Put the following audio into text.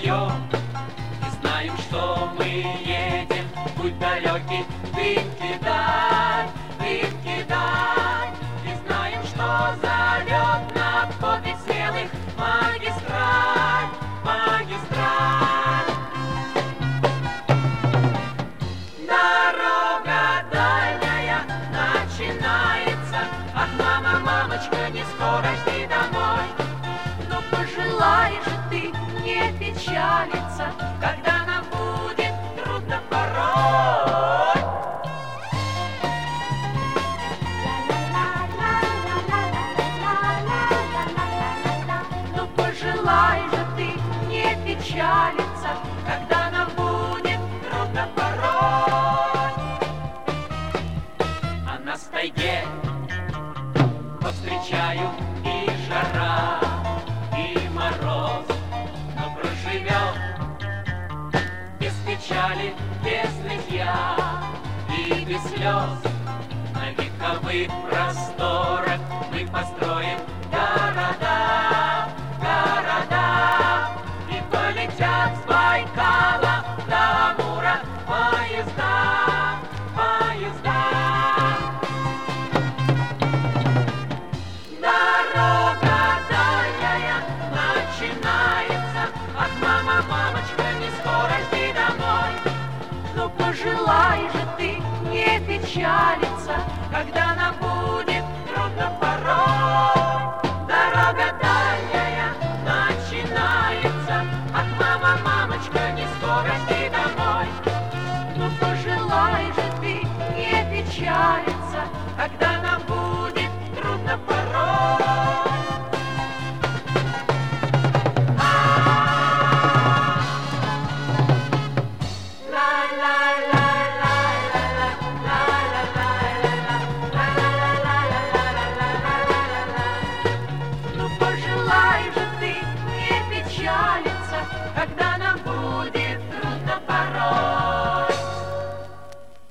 поем и знаем, что мы едем в путь далекий. Дымки дай, дымки дай, и знаем, что зовет на подвиг смелых магистраль, магистраль. Дорога дальняя начинается, ах, мама, мамочка, не скоро жди домой. Но пожелай же ты не печалиться, когда нам будет трудно порой. Но пожелай же ты не печалиться, когда нам будет трудно порой. А нас в тайге повстречаю и жара, и мороз, но проживем без печали, без нытья и без слез. На вековых просторах мы построим